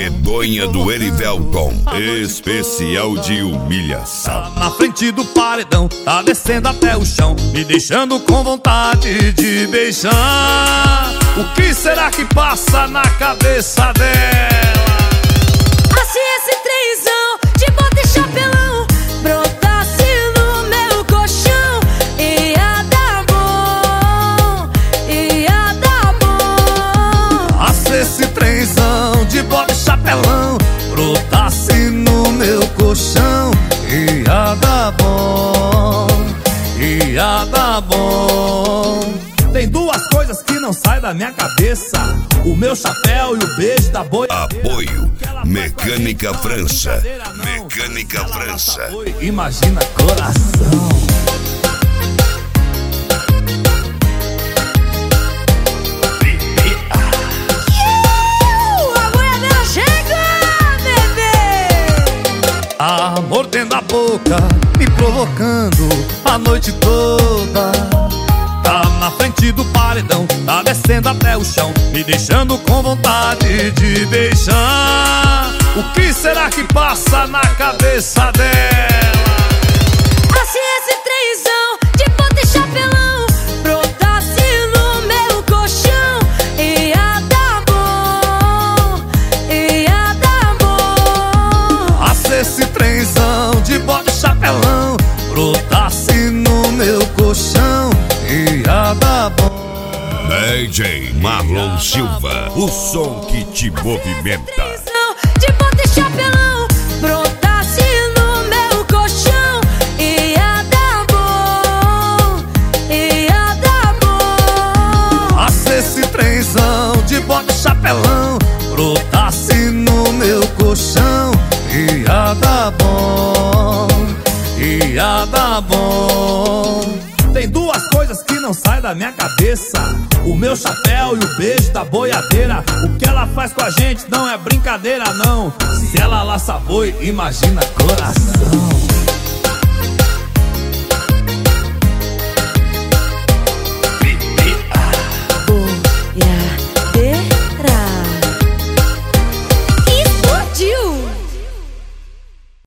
Medonha do Erivelton, especial de humilhação. Tá na frente do paredão, tá descendo até o chão, me deixando com vontade de beijar. O que será que passa na cabeça dela? Se esse trenzão de bota e chapelão brotasse no meu colchão, ia dar bom, ia dar bom. Se esse trenzão de bota e chapelão brotasse no meu colchão, ia dar bom, ia dar bom. Tem duas coisas que não saem da minha cabeça: o meu chapéu e o beijo da boiadeira. Apoio Mecânica França. Mecânica França. Imagina coração. A boiadeira chega, bebê! Amor dentro da boca, me provocando a noite toda. Tá na frente do paredão, tá descendo até o chão, me deixando com vontade de beijar. O que será que passa na cabeça dela? Se esse trenzão de bota e chapelão brotasse no meu colchão, ia dar bom, ia dar bom. Se esse trenzão de bota e chapelão brotasse no meu colchão, ia dar bom. DJ Marlon Silva, o som que te movimenta. De bota e chapelão brotasse no meu colchão, ia dar bom, ia dar bom. Se esse trenzão de bota e chapelão brotasse no meu colchão, ia dar bom, ia dar bom. Tem duas coisas que não saem da minha cabeça: o meu chapéu e o beijo da boiadeira. O que ela faz com a gente não é brincadeira, não. Se ela laça boi, imagina coração.